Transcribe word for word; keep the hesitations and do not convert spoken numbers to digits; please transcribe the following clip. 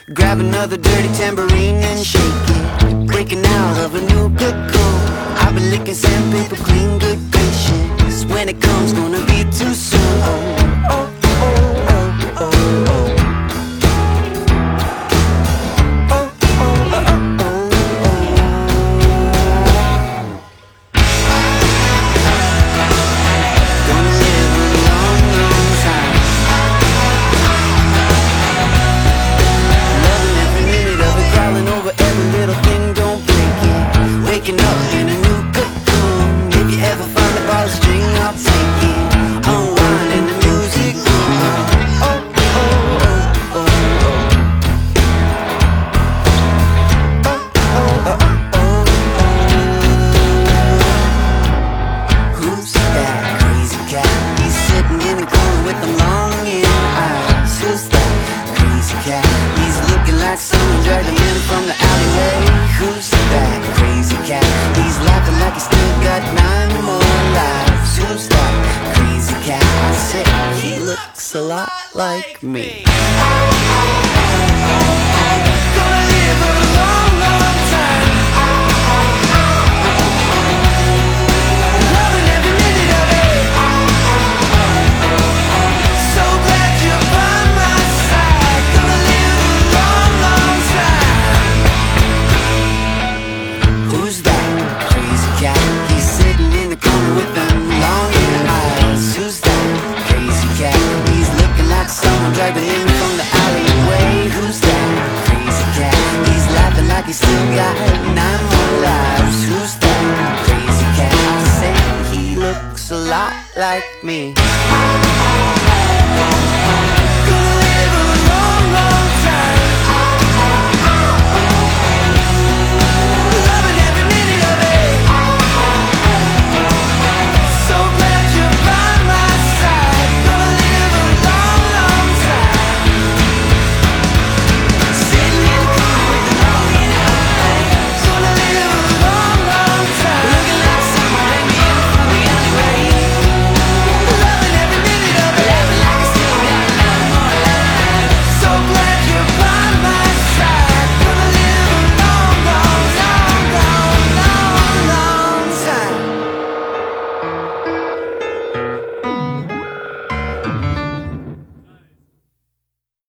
Grab another dirty tambourine and shake it, breaking out of a new cocoon. I've been licking sandpaper clean, good gracious. When it comes, gonna be too soon. Oh, oh, oh, oh, oh, oh. Someone dragged him in from the alleyway. Who's that crazy cat? He's laughing like he still got nine more lives. Who's that crazy cat? I said he looks a lot like me.